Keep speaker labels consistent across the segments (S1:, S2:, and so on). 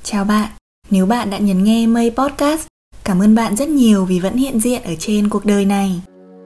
S1: Chào bạn, nếu bạn đã nhấn nghe Mây Podcast, cảm ơn bạn rất nhiều vì vẫn hiện diện ở trên cuộc đời này.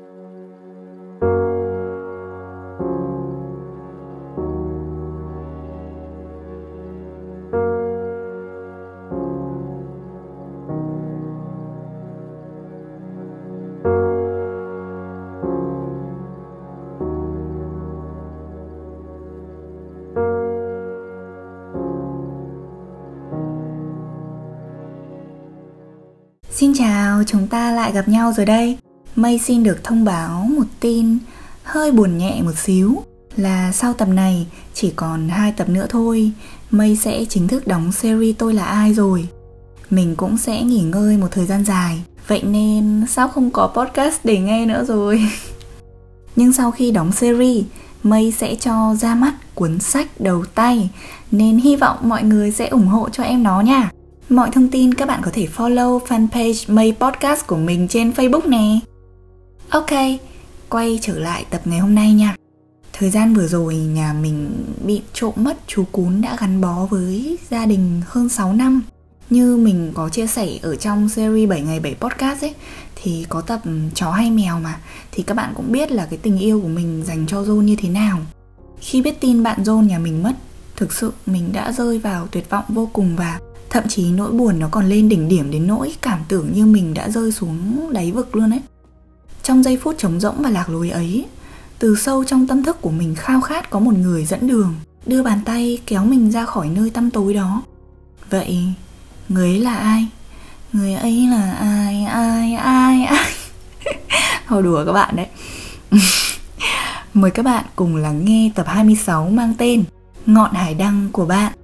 S1: Xin chào, chúng ta lại gặp nhau rồi đây. Mây xin được thông báo một tin hơi buồn nhẹ một xíu là sau tập này chỉ còn 2 tập nữa thôi, Mây sẽ chính thức đóng series Tôi Là Ai rồi. Mình cũng sẽ nghỉ ngơi một thời gian dài, vậy nên sao không có podcast để nghe nữa rồi. Nhưng sau khi đóng series, Mây sẽ cho ra mắt cuốn sách đầu tay, nên hy vọng mọi người sẽ ủng hộ cho em nó nha. Mọi thông tin các bạn có thể follow fanpage Mây Podcast của mình trên Facebook nè. Ok, quay trở lại tập ngày hôm nay nha. Thời gian vừa rồi nhà mình bị trộm mất chú cún đã gắn bó với gia đình hơn 6 năm. Như mình có chia sẻ ở trong series 7 ngày 7 podcast ấy, thì có tập chó hay mèo mà, thì các bạn cũng biết là cái tình yêu của mình dành cho John như thế nào. Khi biết tin bạn John nhà mình mất, thực sự mình đã rơi vào tuyệt vọng vô cùng, và thậm chí nỗi buồn nó còn lên đỉnh điểm đến nỗi cảm tưởng như mình đã rơi xuống đáy vực luôn ấy. Trong giây phút trống rỗng và lạc lối ấy, từ sâu trong tâm thức của mình khao khát có một người dẫn đường, đưa bàn tay kéo mình ra khỏi nơi tăm tối đó. Vậy, người ấy là ai? Người ấy là ai? Thôi đùa các bạn đấy. Mời các bạn cùng lắng nghe tập 26 mang tên Ngọn Hải Đăng của bạn.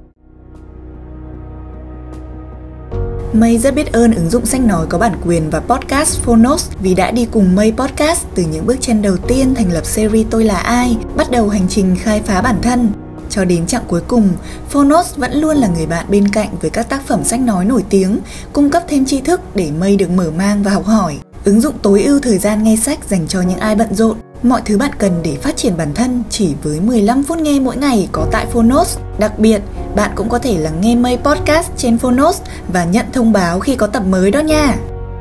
S1: Mây rất biết ơn ứng dụng sách nói có bản quyền và podcast Phonos vì đã đi cùng Mây Podcast từ những bước chân đầu tiên thành lập series Tôi Là Ai, bắt đầu hành trình khai phá bản thân. Cho đến chặng cuối cùng, Phonos vẫn luôn là người bạn bên cạnh với các tác phẩm sách nói nổi tiếng, cung cấp thêm tri thức để Mây được mở mang và học hỏi. Ứng dụng tối ưu thời gian nghe sách dành cho những ai bận rộn. Mọi thứ bạn cần để phát triển bản thân chỉ với 15 phút nghe mỗi ngày có tại Phonos. Đặc biệt, bạn cũng có thể lắng nghe Mây Podcast trên Phonos và nhận thông báo khi có tập mới đó nha.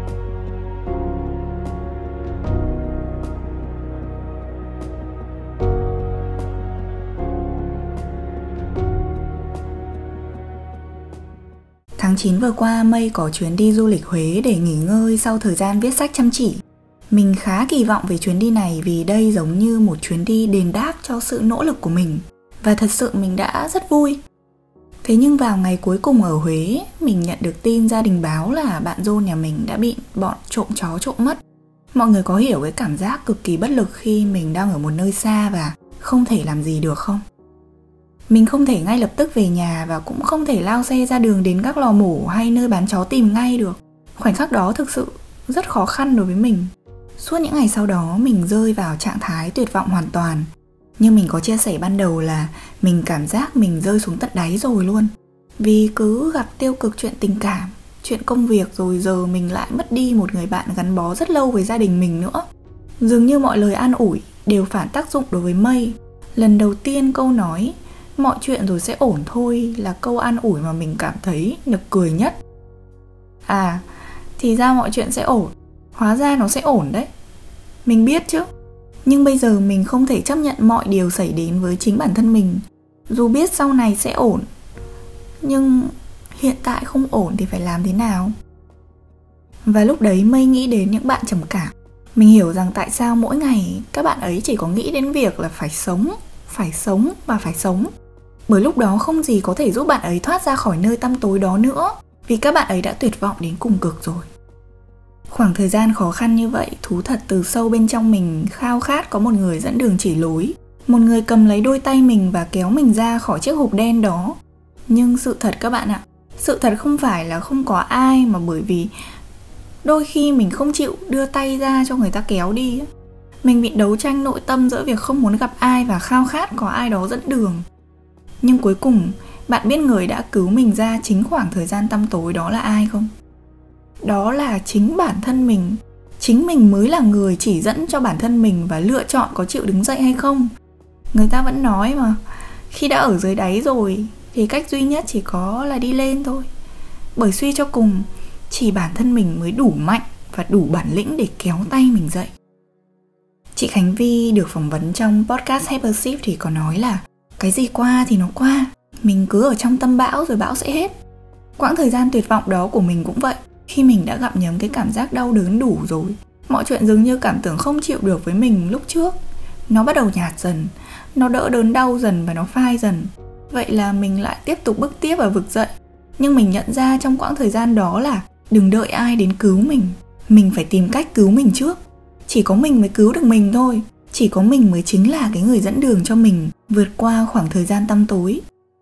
S1: Tháng 9 vừa qua, Mây có chuyến đi du lịch Huế để nghỉ ngơi sau thời gian viết sách chăm chỉ. Mình khá kỳ vọng về chuyến đi này vì đây giống như một chuyến đi đền đáp cho sự nỗ lực của mình. Và thật sự mình đã rất vui. Thế nhưng vào ngày cuối cùng ở Huế, mình nhận được tin gia đình báo là bạn John nhà mình đã bị bọn trộm chó trộm mất. Mọi người có hiểu cái cảm giác cực kỳ bất lực khi mình đang ở một nơi xa và không thể làm gì được không? Mình không thể ngay lập tức về nhà và cũng không thể lao xe ra đường đến các lò mổ hay nơi bán chó tìm ngay được. Khoảnh khắc đó thực sự rất khó khăn đối với mình. Suốt những ngày sau đó mình rơi vào trạng thái tuyệt vọng hoàn toàn. Như mình có chia sẻ ban đầu là mình cảm giác mình rơi xuống tận đáy rồi luôn. Vì cứ gặp tiêu cực chuyện tình cảm, chuyện công việc, rồi giờ mình lại mất đi một người bạn gắn bó rất lâu với gia đình mình nữa. Dường như mọi lời an ủi đều phản tác dụng đối với Mây. Lần đầu tiên câu nói mọi chuyện rồi sẽ ổn thôi là câu an ủi mà mình cảm thấy nực cười nhất. À, thì ra mọi chuyện sẽ ổn, hóa ra nó sẽ ổn đấy. Mình biết chứ. Nhưng bây giờ mình không thể chấp nhận mọi điều xảy đến với chính bản thân mình. Dù biết sau này sẽ ổn, nhưng hiện tại không ổn thì phải làm thế nào? Và lúc đấy Mây nghĩ đến những bạn trầm cảm. Mình hiểu rằng tại sao mỗi ngày các bạn ấy chỉ có nghĩ đến việc là phải sống và phải sống. Bởi lúc đó không gì có thể giúp bạn ấy thoát ra khỏi nơi tăm tối đó nữa, vì các bạn ấy đã tuyệt vọng đến cùng cực rồi. Khoảng thời gian khó khăn như vậy, thú thật từ sâu bên trong mình khao khát có một người dẫn đường chỉ lối, một người cầm lấy đôi tay mình và kéo mình ra khỏi chiếc hộp đen đó. Nhưng sự thật các bạn ạ, sự thật không phải là không có ai, mà bởi vì đôi khi mình không chịu đưa tay ra cho người ta kéo đi. Mình bị đấu tranh nội tâm giữa việc không muốn gặp ai và khao khát có ai đó dẫn đường. Nhưng cuối cùng, bạn biết người đã cứu mình ra chính khoảng thời gian tăm tối đó là ai không? Đó là chính bản thân mình. Chính mình mới là người chỉ dẫn cho bản thân mình và lựa chọn có chịu đứng dậy hay không. Người ta vẫn nói mà, khi đã ở dưới đáy rồi thì cách duy nhất chỉ có là đi lên thôi. Bởi suy cho cùng, chỉ bản thân mình mới đủ mạnh và đủ bản lĩnh để kéo tay mình dậy. Chị Khánh Vy được phỏng vấn trong podcast Hypership thì có nói là cái gì qua thì nó qua, mình cứ ở trong tâm bão rồi bão sẽ hết. Quãng thời gian tuyệt vọng đó của mình cũng vậy. Khi mình đã gặm nhấm cái cảm giác đau đớn đủ rồi, mọi chuyện dường như cảm tưởng không chịu được với mình lúc trước, nó bắt đầu nhạt dần, nó đỡ đớn đau dần và nó phai dần. Vậy là mình lại tiếp tục bước tiếp và vực dậy. Nhưng mình nhận ra trong quãng thời gian đó là đừng đợi ai đến cứu mình phải tìm cách cứu mình trước. Chỉ có mình mới cứu được mình thôi. Chỉ có mình mới chính là cái người dẫn đường cho mình vượt qua khoảng thời gian tăm tối.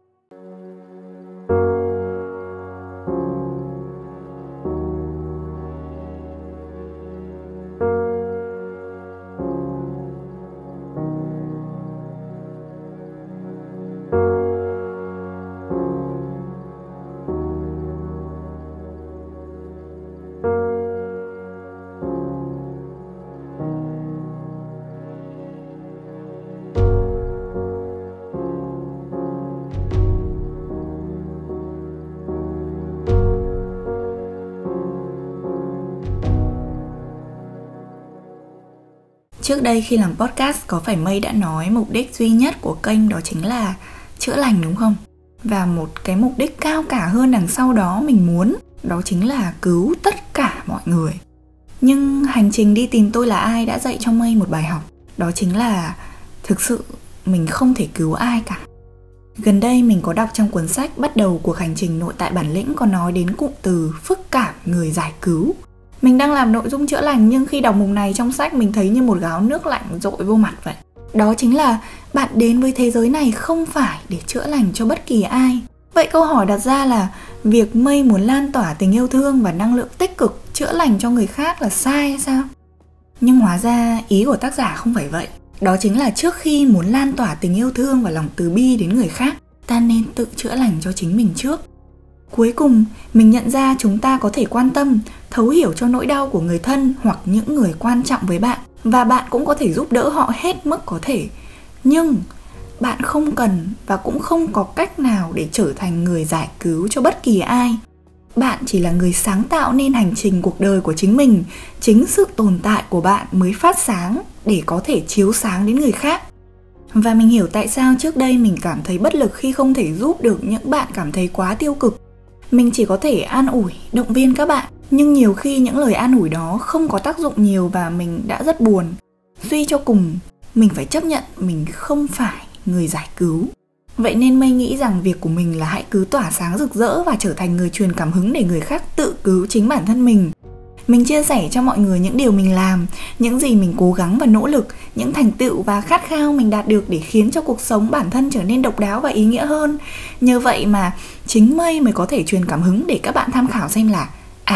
S1: Trước đây khi làm podcast có phải Mây đã nói mục đích duy nhất của kênh đó chính là chữa lành đúng không? Và một cái mục đích cao cả hơn đằng sau đó mình muốn, đó chính là cứu tất cả mọi người. Nhưng hành trình đi tìm tôi là ai đã dạy cho Mây một bài học. Đó chính là thực sự mình không thể cứu ai cả. Gần đây mình có đọc trong cuốn sách Bắt đầu cuộc hành trình nội tại bản lĩnh có nói đến cụm từ phức cảm người giải cứu. Mình đang làm nội dung chữa lành nhưng khi đọc mục này trong sách mình thấy như một gáo nước lạnh dội vô mặt vậy. Đó chính là bạn đến với thế giới này không phải để chữa lành cho bất kỳ ai. Vậy câu hỏi đặt ra là việc Mây muốn lan tỏa tình yêu thương và năng lượng tích cực chữa lành cho người khác là sai hay sao? Nhưng hóa ra ý của tác giả không phải vậy. Đó chính là trước khi muốn lan tỏa tình yêu thương và lòng từ bi đến người khác, ta nên tự chữa lành cho chính mình trước. Cuối cùng, mình nhận ra chúng ta có thể quan tâm, thấu hiểu cho nỗi đau của người thân hoặc những người quan trọng với bạn. Và bạn cũng có thể giúp đỡ họ hết mức có thể. Nhưng bạn không cần và cũng không có cách nào để trở thành người giải cứu cho bất kỳ ai. Bạn chỉ là người sáng tạo nên hành trình cuộc đời của chính mình. Chính sự tồn tại của bạn mới phát sáng để có thể chiếu sáng đến người khác. Và mình hiểu tại sao trước đây mình cảm thấy bất lực khi không thể giúp được những bạn cảm thấy quá tiêu cực. Mình chỉ có thể an ủi, động viên các bạn. Nhưng nhiều khi những lời an ủi đó không có tác dụng nhiều và mình đã rất buồn. Suy cho cùng, mình phải chấp nhận mình không phải người giải cứu. Vậy nên Mây nghĩ rằng việc của mình là hãy cứ tỏa sáng rực rỡ và trở thành người truyền cảm hứng để người khác tự cứu chính bản thân mình. Mình chia sẻ cho mọi người những điều mình làm, những gì mình cố gắng và nỗ lực, những thành tựu và khát khao mình đạt được để khiến cho cuộc sống bản thân trở nên độc đáo và ý nghĩa hơn. Nhờ vậy mà chính Mây mới có thể truyền cảm hứng để các bạn tham khảo xem là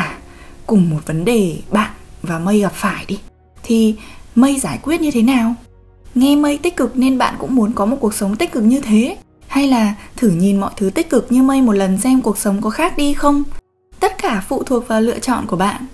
S1: cùng một vấn đề bạn và Mây gặp phải đi, thì Mây giải quyết như thế nào? Nghe Mây tích cực nên bạn cũng muốn có một cuộc sống tích cực như thế? Hay là thử nhìn mọi thứ tích cực như Mây một lần xem cuộc sống có khác đi không? Tất cả phụ thuộc vào lựa chọn của bạn.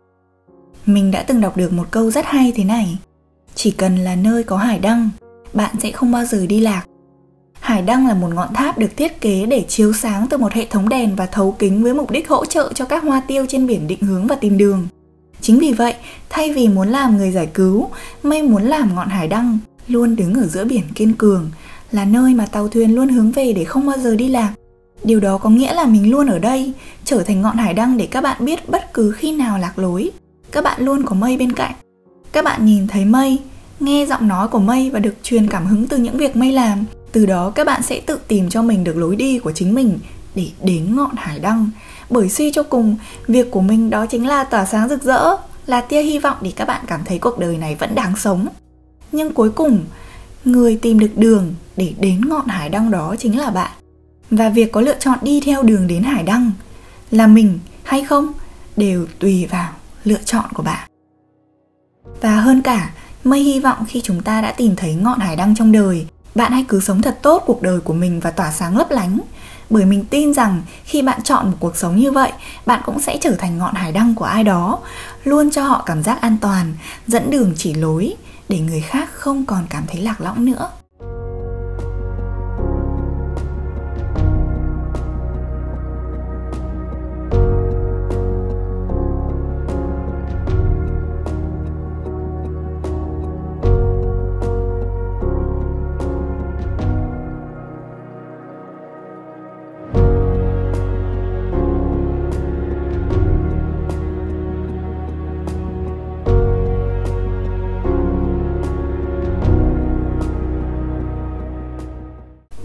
S1: Mình đã từng đọc được một câu rất hay thế này: chỉ cần là nơi có hải đăng, bạn sẽ không bao giờ đi lạc. Hải đăng là một ngọn tháp được thiết kế để chiếu sáng từ một hệ thống đèn và thấu kính với mục đích hỗ trợ cho các hoa tiêu trên biển định hướng và tìm đường. Chính vì vậy, thay vì muốn làm người giải cứu, Mây muốn làm ngọn hải đăng, luôn đứng ở giữa biển kiên cường, là nơi mà tàu thuyền luôn hướng về để không bao giờ đi lạc. Điều đó có nghĩa là mình luôn ở đây, trở thành ngọn hải đăng để các bạn biết bất cứ khi nào lạc lối, các bạn luôn có Mây bên cạnh. Các bạn nhìn thấy Mây, nghe giọng nói của Mây và được truyền cảm hứng từ những việc Mây làm. Từ đó các bạn sẽ tự tìm cho mình được lối đi của chính mình để đến ngọn hải đăng. Bởi suy cho cùng, việc của mình đó chính là tỏa sáng rực rỡ, là tia hy vọng để các bạn cảm thấy cuộc đời này vẫn đáng sống. Nhưng cuối cùng, người tìm được đường để đến ngọn hải đăng đó chính là bạn. Và việc có lựa chọn đi theo đường đến hải đăng là mình hay không đều tùy vào lựa chọn của bạn. Và hơn cả, Mây hy vọng khi chúng ta đã tìm thấy ngọn hải đăng trong đời, bạn hãy cứ sống thật tốt cuộc đời của mình và tỏa sáng lấp lánh. Bởi mình tin rằng khi bạn chọn một cuộc sống như vậy, bạn cũng sẽ trở thành ngọn hải đăng của ai đó, luôn cho họ cảm giác an toàn, dẫn đường chỉ lối, để người khác không còn cảm thấy lạc lõng nữa.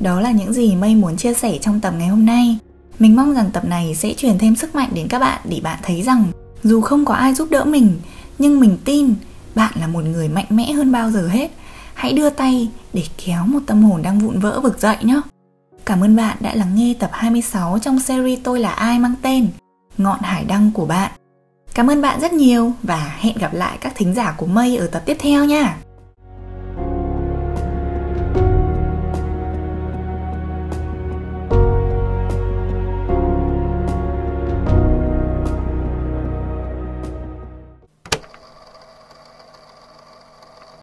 S1: Đó là những gì Mây muốn chia sẻ trong tập ngày hôm nay. Mình mong rằng tập này sẽ truyền thêm sức mạnh đến các bạn để bạn thấy rằng dù không có ai giúp đỡ mình, nhưng mình tin bạn là một người mạnh mẽ hơn bao giờ hết. Hãy đưa tay để kéo một tâm hồn đang vụn vỡ vực dậy nhé. Cảm ơn bạn đã lắng nghe tập 26 trong series Tôi là ai mang tên Ngọn hải đăng của bạn. Cảm ơn bạn rất nhiều và hẹn gặp lại các thính giả của Mây ở tập tiếp theo nha.